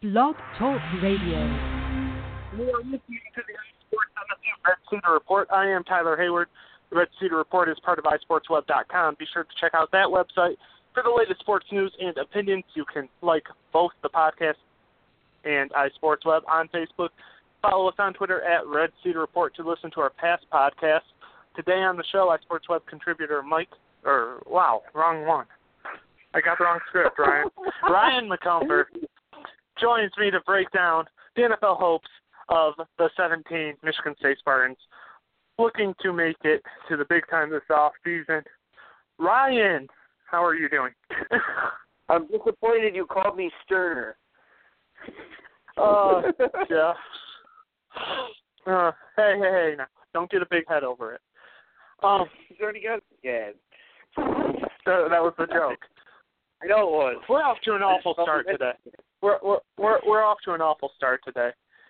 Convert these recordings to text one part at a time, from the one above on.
Blog Talk Radio. You are listening to the iSports MSU Red Cedar Report. I am Tyler Hayward. The Red Cedar Report is part of iSportsWeb.com. Be sure to check out that website for the latest sports news and opinions. You can like both the podcast and iSportsWeb on Facebook. Follow us on Twitter at Red Cedar Report to listen to our past podcasts. Today on the show, iSportsWeb contributor wrong one. I got the wrong script, Ryan. Ryan McCumber joins me to break down the NFL hopes of the 17 Michigan State Spartans looking to make it to the big time this offseason. Ryan, how are you doing? I'm disappointed you called me Sterner. Yeah. Hey, now, don't get a big head over it. He's already got it. Yeah. That was the joke. I know it was. We're off to an awful start today. We're off to an awful start today.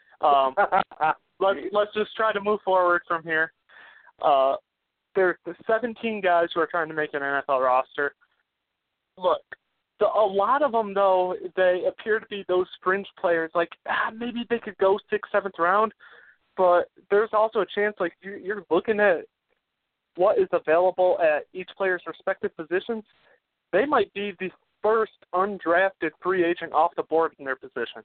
Let's just try to move forward from here. There's the 17 guys who are trying to make an NFL roster. Look, a lot of them, though, they appear to be those fringe players. Like, maybe they could go 6th, 7th round, but there's also a chance, like, you're looking at what is available at each player's respective positions. They might be the first undrafted free agent off the board in their position.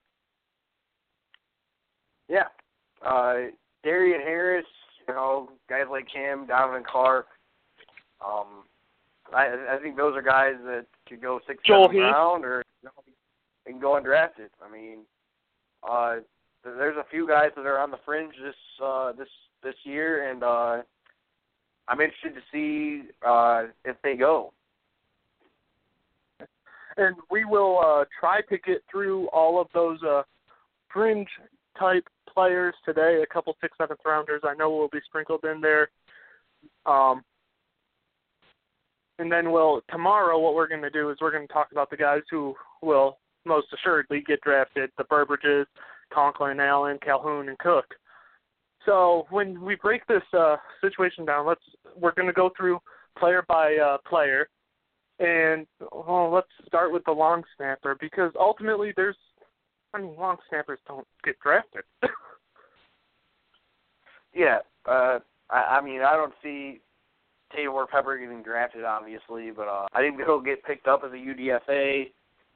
Yeah. Darian Harris, guys like him, Donovan Clark. I think those are guys that could go 6th, 7th round, or they can go undrafted. I mean, there's a few guys that are on the fringe this year, and I'm interested to see if they go. And we will try to get through all of those fringe-type players today, a couple 6th, 7th rounders I know will be sprinkled in there. And then tomorrow what we're going to do is we're going to talk about the guys who will most assuredly get drafted, the Burbridges, Conklin, Allen, Calhoun, and Cook. So when we break this situation down, we're going to go through player by player. And let's start with the long snapper, because ultimately long snappers don't get drafted. Yeah. I mean, I don't see Taylor Pepper getting drafted, obviously, but I think he'll get picked up as a UDFA.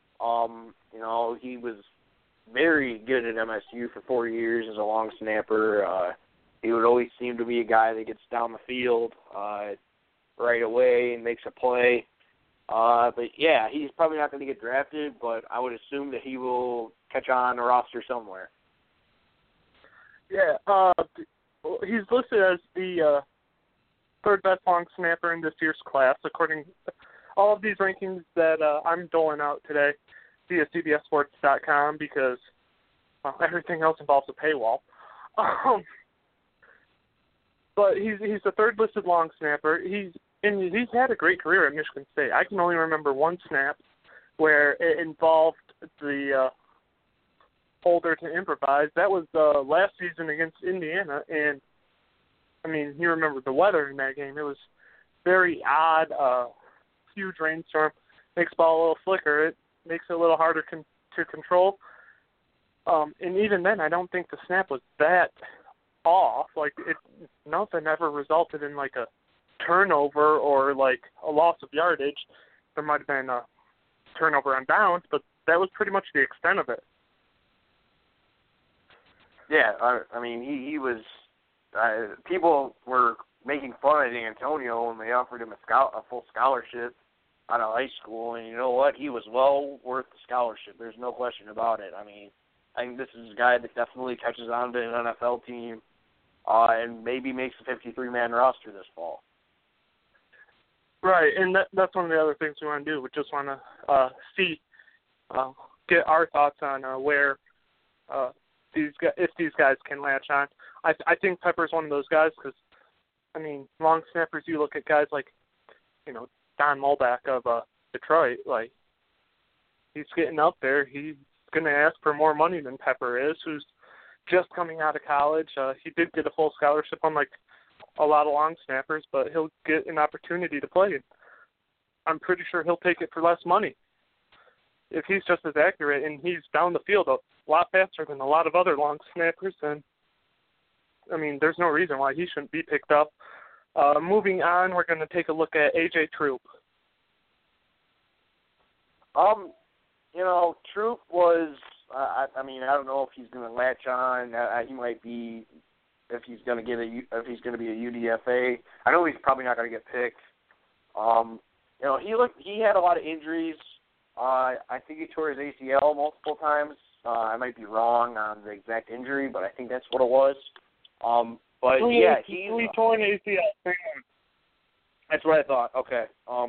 He was very good at MSU for 4 years as a long snapper. He would always seem to be a guy that gets down the field right away and makes a play. But, yeah, he's probably not going to get drafted, but I would assume that he will catch on a roster somewhere. Yeah, he's listed as the third best long snapper in this year's class, according to all of these rankings that I'm doling out today via CBSSports.com, because everything else involves a paywall. But he's the third listed long snapper. He's had a great career at Michigan State. I can only remember one snap where it involved the holder to improvise. That was last season against Indiana, and I mean, you remember the weather in that game. It was very odd, huge rainstorm, makes the ball a little flicker. It makes it a little harder to control. And even then, I don't think the snap was that off. Like, nothing ever resulted in, like, a turnover or, like, a loss of yardage. There might have been a turnover on downs, but that was pretty much the extent of it. Yeah, I mean, he was people were making fun of D'Antonio when they offered him a full scholarship out of high school, and you know what? He was well worth the scholarship. There's no question about it. I mean, I think this is a guy that definitely catches on to an NFL team and maybe makes a 53-man roster this fall. Right, and that's one of the other things we want to do. We just want to get our thoughts on where if these guys can latch on. I think Pepper's one of those guys because, I mean, long snappers, you look at guys like, Don Mulback of Detroit, like, he's getting up there. He's going to ask for more money than Pepper is, who's just coming out of college. He did get a full scholarship, unlike a lot of long snappers, but he'll get an opportunity to play. I'm pretty sure he'll take it for less money. if he's just as accurate and he's down the field a lot faster than a lot of other long snappers, then, I mean, there's no reason why he shouldn't be picked up. Moving on, we're going to take a look at A.J. Troop. Troop was, I don't know if he's going to latch on. He might be, if he's going to be a UDFA. I know he's probably not going to get picked. He had a lot of injuries. I think he tore his ACL multiple times. I might be wrong on the exact injury, but I think that's what it was. He tore an ACL. That's what I thought. Okay.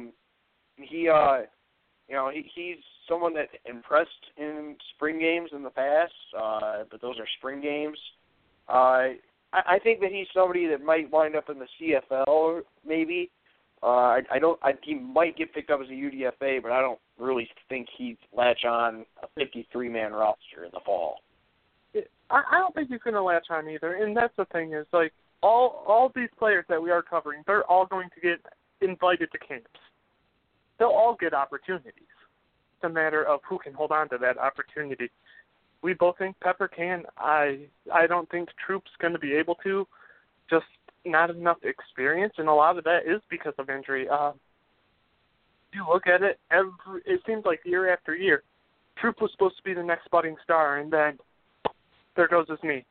He's someone that impressed in spring games in the past, but those are spring games. I think that he's somebody that might wind up in the CFL, maybe. He might get picked up as a UDFA, but I don't really think he'd latch on a 53-man roster in the fall. I don't think he's going to latch on either, and that's the thing is, like, all these players that we are covering, they're all going to get invited to camps. They'll all get opportunities. It's a matter of who can hold on to that opportunity. We both think Pepper can. I don't think Troop's going to be able to. Just not enough experience, and a lot of that is because of injury. If you look at it, it seems like year after year, Troop was supposed to be the next budding star, and then there goes his knee.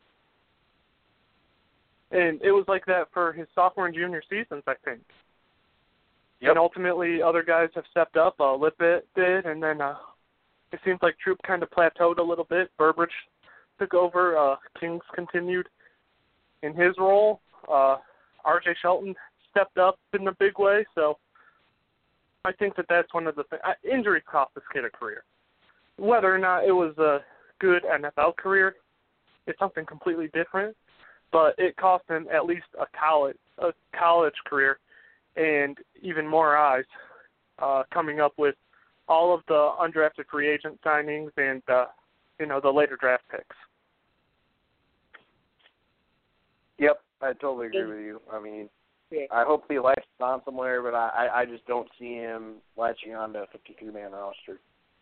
And it was like that for his sophomore and junior seasons, I think. Yep. And ultimately, other guys have stepped up. Lippett did, and then it seems like Troop kind of plateaued a little bit. Burbridge took over. Kings continued in his role. R.J. Shelton stepped up in a big way. So I think that's one of the things. Injury cost this kid a career. Whether or not it was a good NFL career, it's something completely different. But it cost him at least a college career, and even more eyes coming up with all of the undrafted free agent signings and the later draft picks. Yep, I totally agree with you. I mean, yeah. I hope he latches on somewhere, but I just don't see him latching on to a 53-man roster.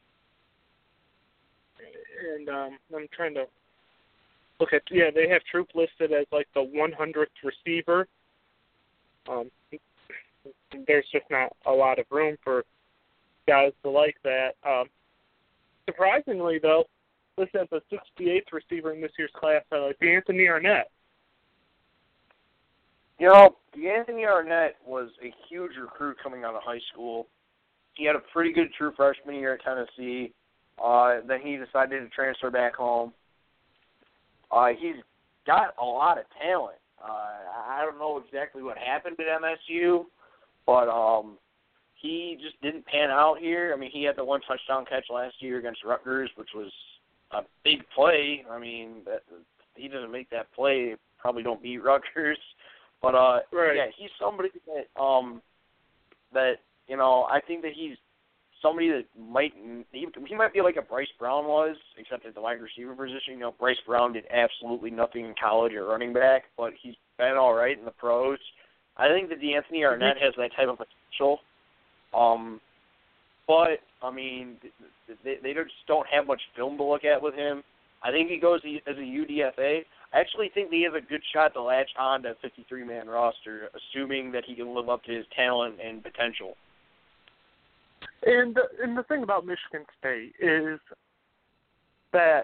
And I'm trying to look at, they have Troop listed as like the 100th receiver. There's just not a lot of room for guys to like that. Surprisingly, though, listed as the 68th receiver in this year's class, D'Anthony Arnett. D'Anthony Arnett was a huge recruit coming out of high school. He had a pretty good true freshman year at Tennessee. Then he decided to transfer back home. He's got a lot of talent. I don't know exactly what happened at MSU, but he just didn't pan out here. I mean, he had the one touchdown catch last year against Rutgers, which was a big play. I mean, he doesn't make that play, probably don't beat Rutgers. But, right. Yeah, he's somebody that I think that he's somebody that he might be like a Bryce Brown was, except at the wide receiver position. Bryce Brown did absolutely nothing in college or running back, but he's been all right in the pros. I think that D'Anthony Arnett has that type of potential. But, I mean, they just don't have much film to look at with him. I think he goes as a UDFA. I actually think he has a good shot to latch on to a 53-man roster, assuming that he can live up to his talent and potential. And the thing about Michigan State is that,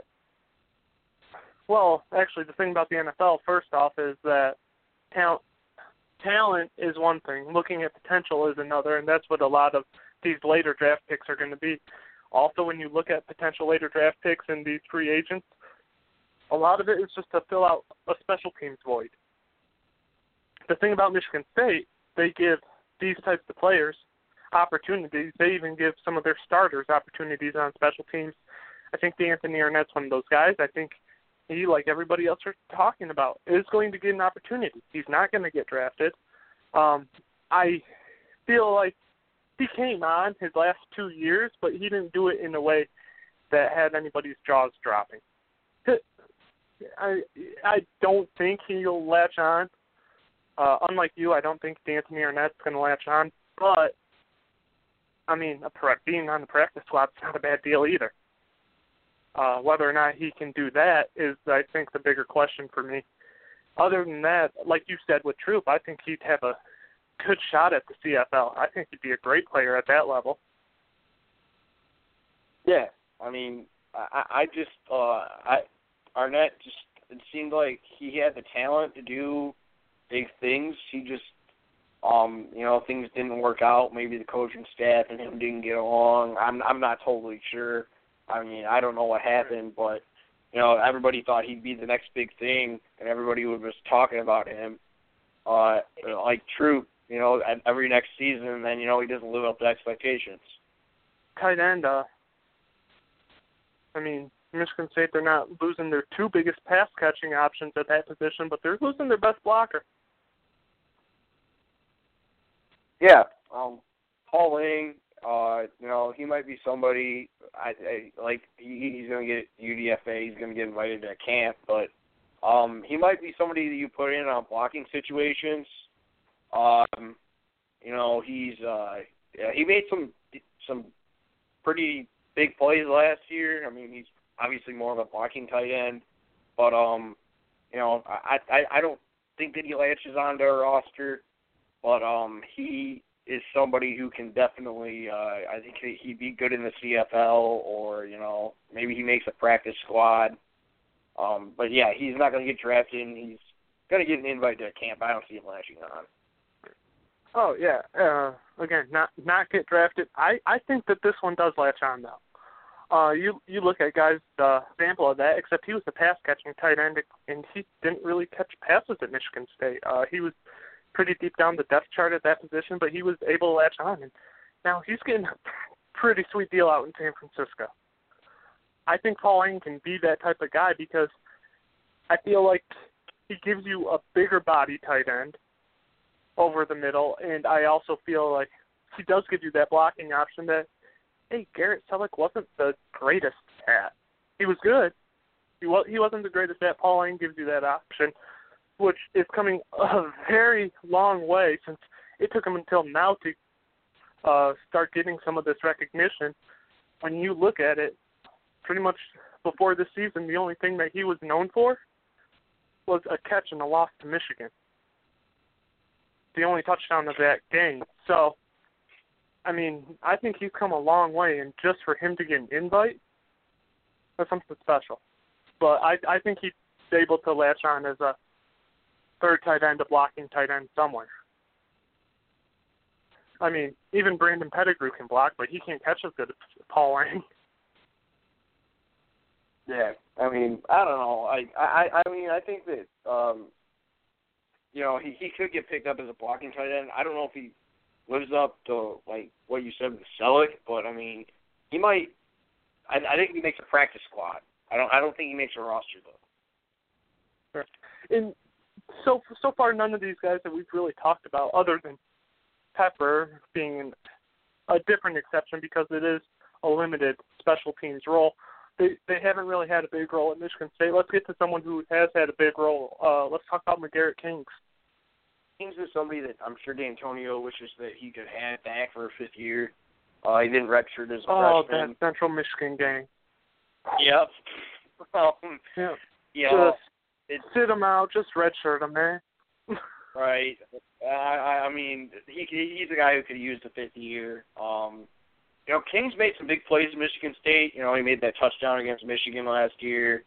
the thing about the NFL, first off, is that talent is one thing. Looking at potential is another, and that's what a lot of these later draft picks are going to be. Also, when you look at potential later draft picks and these free agents, a lot of it is just to fill out a special teams void. The thing about Michigan State, they give these types of players opportunities. They even give some of their starters opportunities on special teams. I think D'Anthony Arnett's one of those guys. I think he, like everybody else are talking about, is going to get an opportunity. He's not going to get drafted. I feel like he came on his last 2 years, but he didn't do it in a way that had anybody's jaws dropping. I don't think he'll latch on. Unlike you, I don't think D'Anthony Arnett's going to latch on. But I mean, being on the practice squad is not a bad deal either. Whether or not he can do that is, I think, the bigger question for me. Other than that, like you said with Troop, I think he'd have a good shot at the CFL. I think he'd be a great player at that level. Yeah, I mean, Arnett just, it seemed like he had the talent to do big things. He just, things didn't work out. Maybe the coaching staff and him didn't get along. I'm not totally sure. I mean, I don't know what happened, but everybody thought he'd be the next big thing, and everybody was talking about him. Like Troop, at every next season, and then he doesn't live up to expectations. Tight end, Michigan State, they're not losing their two biggest pass-catching options at that position, but they're losing their best blocker. Yeah, Paul Lang, he might be somebody, he's going to get UDFA, he's going to get invited to camp, but he might be somebody that you put in on blocking situations. He made some pretty big plays last year. I mean, he's obviously more of a blocking tight end, but I don't think that he latches onto a roster, but he is somebody who can definitely, I think he'd be good in the CFL, or maybe he makes a practice squad. But yeah, he's not going to get drafted, and he's going to get an invite to camp. I don't see him latching on. Oh yeah, again, not get drafted. I think that this one does latch on though. You look at guys' example of that, except he was a pass-catching tight end, and he didn't really catch passes at Michigan State. He was pretty deep down the depth chart at that position, but he was able to latch on. And now he's getting a pretty sweet deal out in San Francisco. I think Paul Lang can be that type of guy because I feel like he gives you a bigger body tight end over the middle, and I also feel like he does give you that blocking option that, hey, Garrett Selleck wasn't the greatest at. He was good. He wasn't the greatest at. Paul Lang gives you that option, which is coming a very long way since it took him until now to start getting some of this recognition. When you look at it, pretty much before this season, the only thing that he was known for was a catch and a loss to Michigan. The only touchdown of that game. So, I think he's come a long way, and just for him to get an invite, that's something special. But I think he's able to latch on as a third tight end, a blocking tight end somewhere. Even Brandon Pettigrew can block, but he can't catch as good as Paul Lang. Yeah, I don't know. I think that he could get picked up as a blocking tight end. I don't know if he lives up to what you said with Selleck, but he might. I think he makes a practice squad. I don't think he makes a roster though. And so far, none of these guys that we've really talked about, other than Pepper being a different exception because it is a limited special teams role, they haven't really had a big role at Michigan State. Let's get to someone who has had a big role. Let's talk about McGarrett Kings. Kings is somebody that I'm sure D'Antonio wishes that he could have back for a fifth year. He didn't redshirt as a freshman. Oh, that Central Michigan gang. Yep. Yeah. Just sit him out. Just redshirt him, man. Right. He's a guy who could use the fifth year. Kings made some big plays in Michigan State. He made that touchdown against Michigan last year.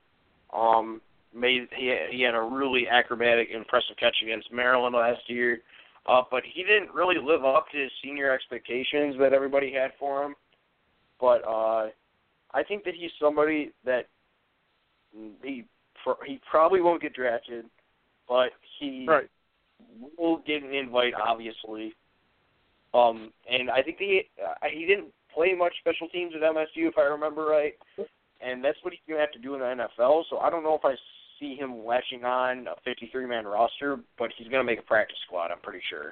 He had a really acrobatic, impressive catch against Maryland last year. But he didn't really live up to his senior expectations that everybody had for him. But I think that he's somebody that he probably won't get drafted, but he will get an invite, obviously. And I think he didn't play much special teams at MSU, if I remember right. And that's what he's going to have to do in the NFL. So I don't know if I see him latching on a 53-man roster, but he's going to make a practice squad, I'm pretty sure.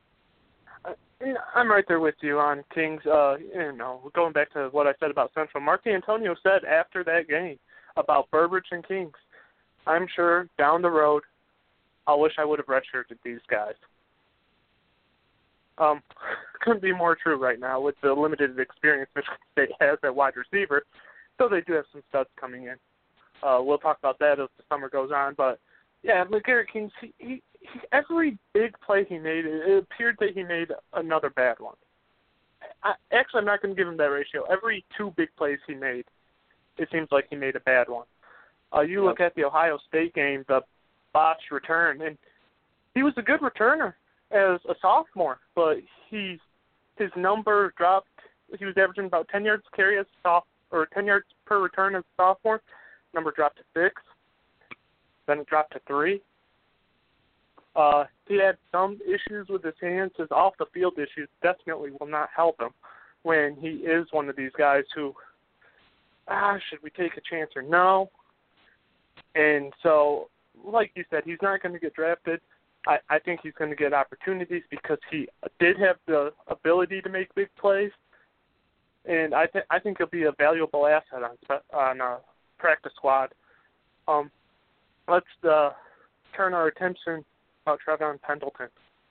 I'm right there with you on Kings. Going back to what I said about Central, Mark D'Antonio said after that game about Burbridge and Kings, I'm sure down the road, I wish I would have redshirted these guys. Couldn't be more true right now with the limited experience Michigan State has at wide receiver. So they do have some studs coming in. We'll talk about that as the summer goes on. But, yeah, LeGarrette King, he every big play he made, it appeared that he made another bad one. Actually, I'm not going to give him that ratio. Every 2 big plays he made, it seems like he made a bad one. You look at the Ohio State game, the botched return, and he was a good returner as a sophomore, but his number dropped. He was averaging about 10 yards carry as a or 10 yards per return as a sophomore. Number dropped to 6. Then it dropped to 3. He had some issues with his hands. His off-the-field issues definitely will not help him when he is one of these guys who, should we take a chance or no? And so, like you said, he's not going to get drafted. I think he's going to get opportunities because he did have the ability to make big plays. And I think he'll be a valuable asset on a practice squad. Let's turn our attention about Trevon Pendleton.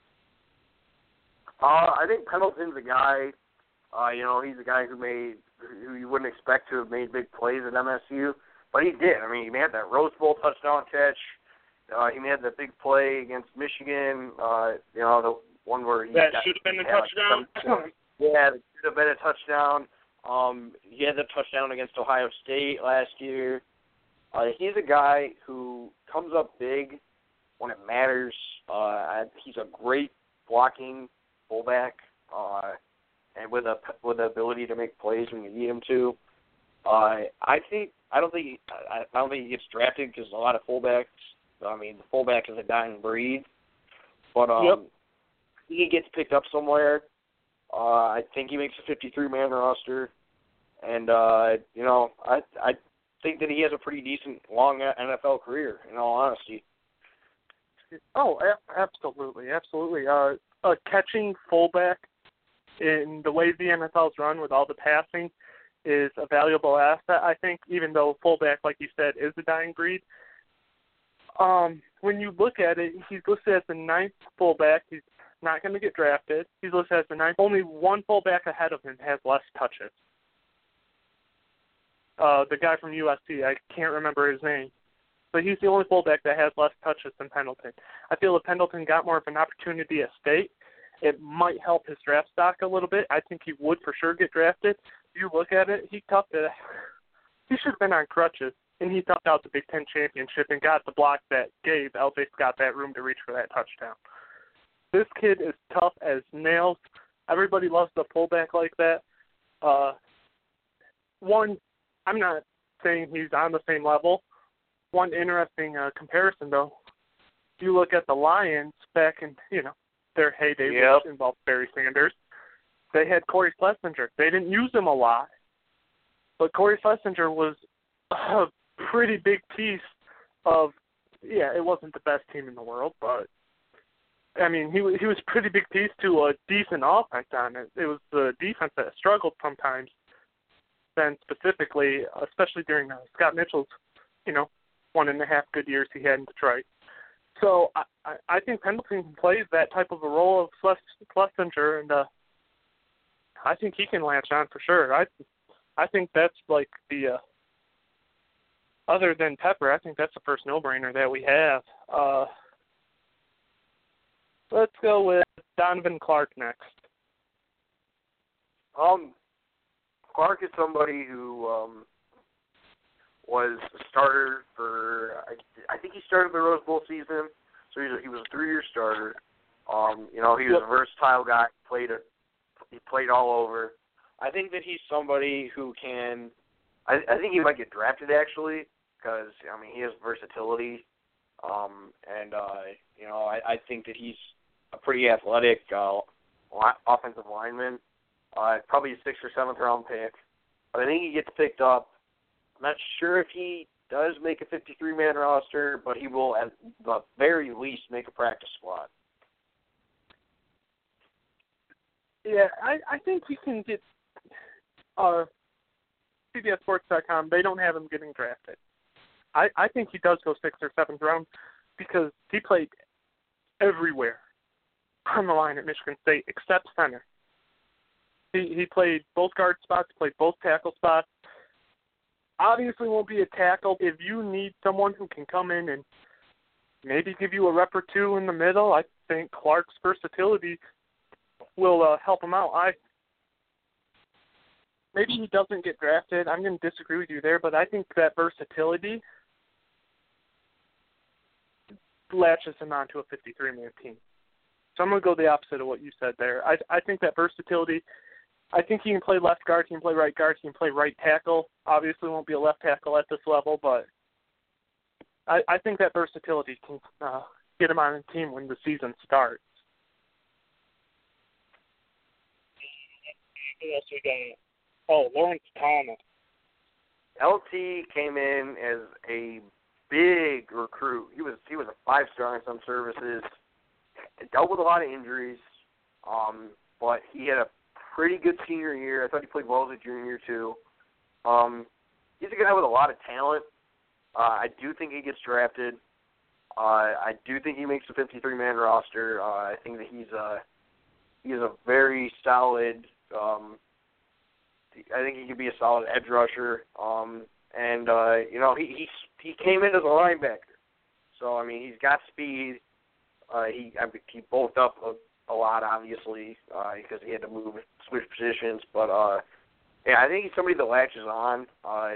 I think Pendleton's a guy. He's a guy who you wouldn't expect to have made big plays at MSU, but he did. I mean, he made that Rose Bowl touchdown catch. He made that big play against Michigan. The one where that should have been a touchdown. Yeah, that should have been a touchdown. He had the touchdown against Ohio State last year. He's a guy who comes up big when it matters. He's a great blocking fullback, and with the ability to make plays when you need him to. I don't think he gets drafted because a lot of fullbacks. I mean, the fullback is a dying breed, but he gets picked up somewhere. I think he makes a 53-man roster, and I think that he has a pretty decent long NFL career. In all honesty. Oh, absolutely. A catching fullback in the way the NFL's run with all the passing is a valuable asset, I think, even though fullback, like you said, is a dying breed. When you look at it, he's listed as the 9th fullback. He's not going to get drafted. He's listed as the 9th. Only one fullback ahead of him has less touches. The guy from USC, I can't remember his name. But he's the only fullback that has less touches than Pendleton. I feel if Pendleton got more of an opportunity at State, it might help his draft stock a little bit. I think he would for sure get drafted. If you look at it, he should have been on crutches, and he toughed out the Big Ten championship and got the block that gave L.J. Scott that room to reach for that touchdown. This kid is tough as nails. Everybody loves the fullback like that. I'm not saying he's on the same level. One interesting comparison, though, if you look at the Lions back in, their heyday, which involved Barry Sanders, they had Corey Schlesinger. They didn't use him a lot, but Corey Schlesinger was a pretty big piece of, it wasn't the best team in the world, but, I mean, he was a pretty big piece to a decent offense on it. It was the defense that struggled sometimes, then specifically, especially during Scott Mitchell's, 1.5 good years he had in Detroit. So I think Pendleton plays that type of a role of Schlesinger, and I think he can latch on for sure. I think that's like the other than Pepper, I think that's the first no-brainer that we have. Let's go with Donovan Clark next. Clark is somebody who was a starter for, I think he started the Rose Bowl season, so he was a 3-year starter. He was a versatile guy. He played all over. I think that he's somebody who can. I think he might get drafted actually, because he has versatility, I think that he's a pretty athletic offensive lineman. Probably a 6th or 7th round pick, but I think he gets picked up. I'm not sure if he does make a 53-man roster, but he will at the very least make a practice squad. Yeah, I think he can get CBSSports.com. They don't have him getting drafted. I think he does go 6th or 7th round because he played everywhere. on the line at Michigan State except center. He played both guard spots, played both tackle spots. Obviously won't be a tackle. If you need someone who can come in and maybe give you a rep or two in the middle, I think Clark's versatility will help him out. Maybe he doesn't get drafted. I'm going to disagree with you there, but I think that versatility latches him onto a 53-man team. So I'm going to go the opposite of what you said there. I think that versatility, I think he can play left guard, he can play right guard, he can play right tackle. Obviously won't be a left tackle at this level, but I think that versatility can get him on a team when the season starts. Who else we got? Oh, Lawrence Thomas. LT came in as a big recruit. He was a 5-star in some services. Dealt with a lot of injuries, but he had a pretty good senior year. I thought he played well as a junior year too. He's a guy with a lot of talent. I do think he gets drafted. I do think he makes the 53-man roster. I think that he's a very solid. I think he could be a solid edge rusher. And he came in as a linebacker, so I mean he's got speed. He bulked up a lot, obviously, because he had to switch positions. But yeah, I think he's somebody that latches on.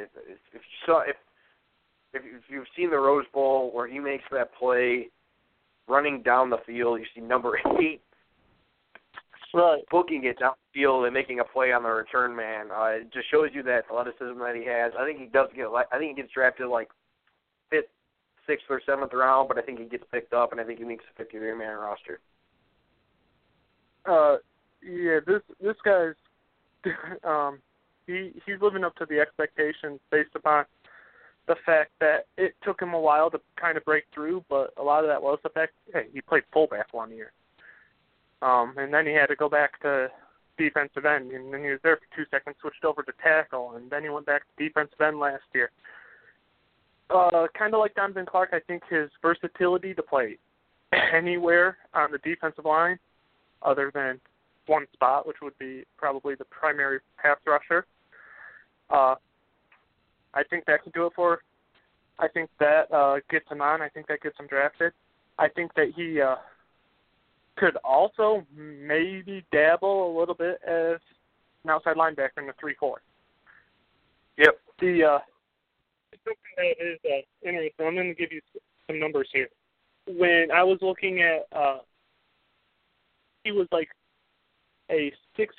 If you've seen the Rose Bowl where he makes that play, running down the field, you see number 8. Right. Booking it down the field and making a play on the return man. It just shows you that athleticism that he has. I think he gets drafted like 5th, 6th, or 7th round, but I think he gets picked up, and I think he makes a 53-man roster. Yeah, this guy's he's living up to the expectations based upon the fact that it took him a while to kind of break through, but a lot of that was the fact he played fullback one year. And then he had to go back to defensive end, and then he was there for 2 seconds, switched over to tackle, and then he went back to defensive end last year. Kind of like Donovan Clark, I think his versatility to play anywhere on the defensive line other than one spot, which would be probably the primary pass rusher, I think that can do it for. I think that gets him on. I think that gets him drafted. I think that he could also maybe dabble a little bit as an outside linebacker in the 3-4. Yep. Something that is interesting. I'm going to give you some numbers here. When I was looking at, he was like a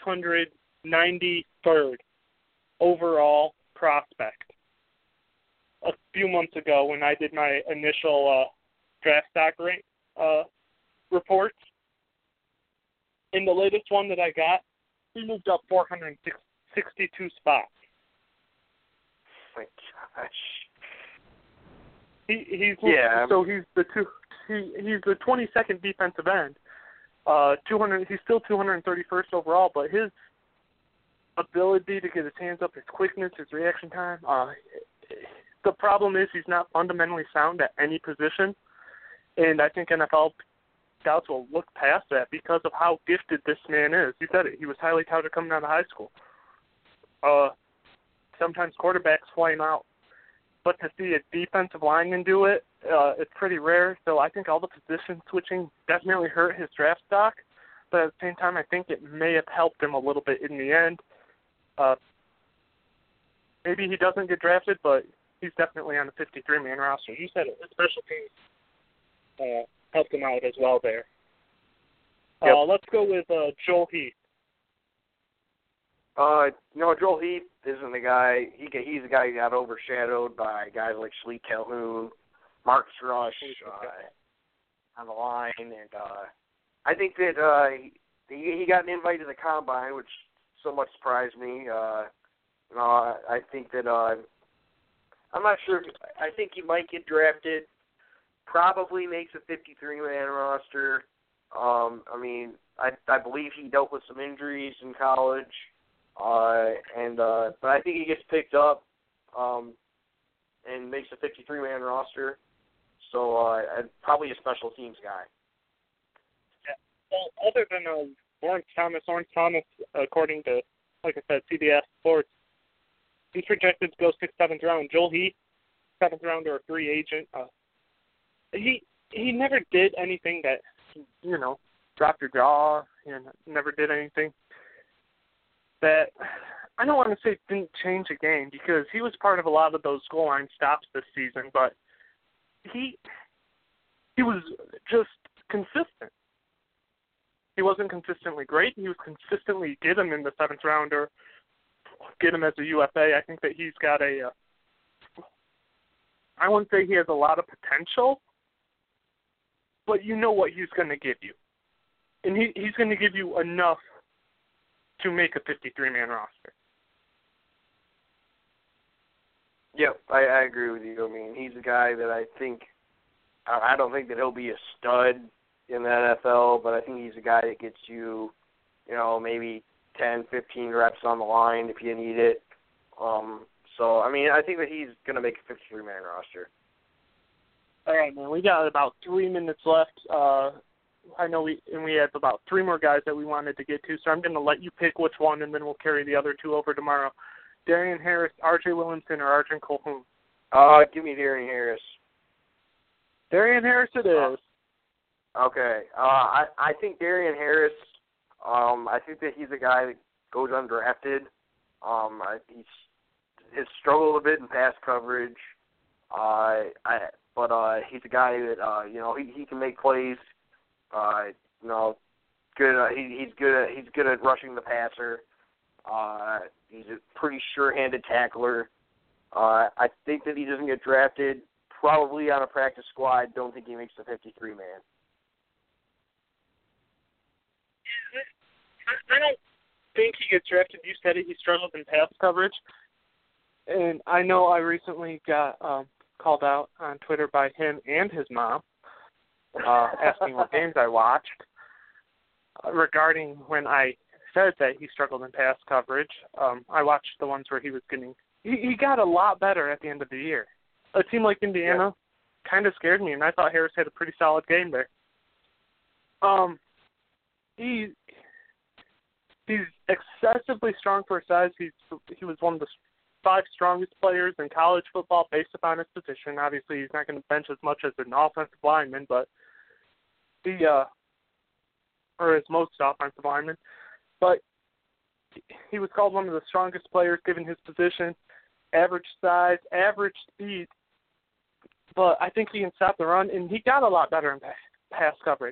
693rd overall prospect a few months ago when I did my initial draft stock rank reports. In the latest one that I got, he moved up 462 spots. My gosh. He's the 22nd defensive end. 200. He's still 231st overall, but his ability to get his hands up, his quickness, his reaction time. The problem is he's not fundamentally sound at any position, and I think NFL scouts will look past that because of how gifted this man is. You said it. He was highly touted coming out of high school. Sometimes quarterbacks flame out, but to see a defensive lineman do it, it's pretty rare. So I think all the position switching definitely hurt his draft stock, but at the same time, I think it may have helped him a little bit in the end. Maybe he doesn't get drafted, but he's definitely on the 53-man roster. You said it. His special teams helped him out as well there. Yep. Let's go with Joel Heath. Joel Heath isn't the guy. He's the guy who got overshadowed by guys like Shalik Calhoun, Mark Thrush on the line, and I think that he got an invite to the combine, which somewhat surprised me. I think that I'm not sure. I think he might get drafted. Probably makes a 53-man roster. I believe he dealt with some injuries in college, but I think he gets picked up and makes a 53-man roster. So probably a special teams guy. Well, other than Lawrence Thomas, according to, like I said, CBS Sports, he's projected to go 6th, 7th round. Joel Heath, 7th rounder or free agent. He never did anything that, dropped your jaw, and never did anything that, I don't want to say didn't change the game, because he was part of a lot of those goal line stops this season, but he was just consistent. He wasn't consistently great. He was consistently get him in the 7th round or get him as a UFA. I think that he's got I wouldn't say he has a lot of potential, but you know what he's going to give you. And he's going to give you enough to make a 53-man roster. Yep, I agree with you. I mean, he's a guy that I don't think that he'll be a stud in the NFL, but I think he's a guy that gets you, maybe 10, 15 reps on the line if you need it. So, I mean, I think that he's going to make a 53-man roster. All right, man. We got about 3 minutes left. I know we have about 3 more guys that we wanted to get to, so I'm going to let you pick which one, and then we'll carry the other 2 over tomorrow. Darian Harris, R.J. Williamson, or Arjen Colquhoun? Give me Darian Harris. Darian Harris it is. Okay. I think Darian Harris, I think that he's a guy that goes undrafted. He's struggled a bit in pass coverage. But he's a guy that, he can make plays. Good. He's good at rushing the passer. He's a pretty sure-handed tackler. I think that he doesn't get drafted. Probably on a practice squad. Don't think he makes the 53-man. I don't think he gets drafted. You said it. He struggled in pass coverage. And I know I recently got called out on Twitter by him and his mom, asking what games I watched, regarding when I said that he struggled in pass coverage. I watched the ones where he was getting – he got a lot better at the end of the year. A team like Indiana kind of scared me, and I thought Harris had a pretty solid game there. He's excessively strong for his size. He was one of the 5 strongest players in college football based upon his position. Obviously, he's not going to bench as much as an offensive lineman, but or as most offensive linemen. But he was called one of the strongest players given his position, average size, average speed. But I think he can stop the run, and he got a lot better in pass coverage.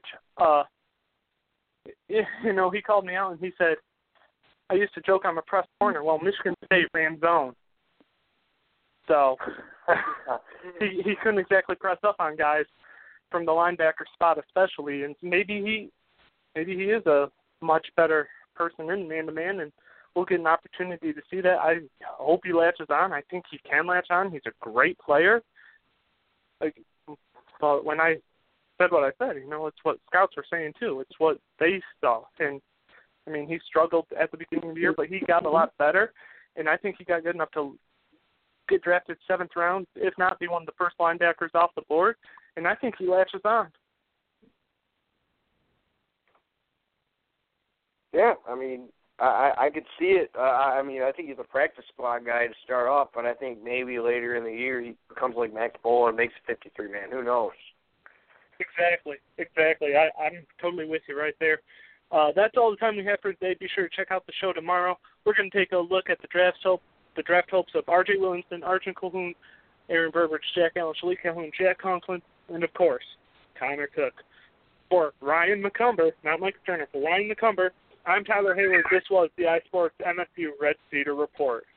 He called me out and he said, I used to joke I'm a press corner. Well, Michigan State ran zone. So he couldn't exactly press up on guys from the linebacker spot especially, and maybe he is a much better person in man-to-man, and we'll get an opportunity to see that. I hope he latches on. I think he can latch on. He's a great player. But when I said what I said, it's what scouts were saying too. It's what they saw. And, I mean, he struggled at the beginning of the year, but he got a lot better, and I think he got good enough to get drafted 7th round, if not be one of the first linebackers off the board, and I think he latches on. Yeah, I mean, I could see it. I think he's a practice squad guy to start off, but I think maybe later in the year he becomes like Max Bowl and makes a 53-man. Who knows? Exactly. I'm totally with you right there. That's all the time we have for today. Be sure to check out the show tomorrow. We're going to take a look at the draft hopes of R.J. Williamson, Arjen Colquhoun, Aaron Burbridge, Jack Allen, Shalik Calhoun, Jack Conklin, and, of course, Connor Cook. For Ryan McCumber, not Mike Turner, for Ryan McCumber, I'm Tyler Hayward. This was the iSports MSU Red Cedar Report.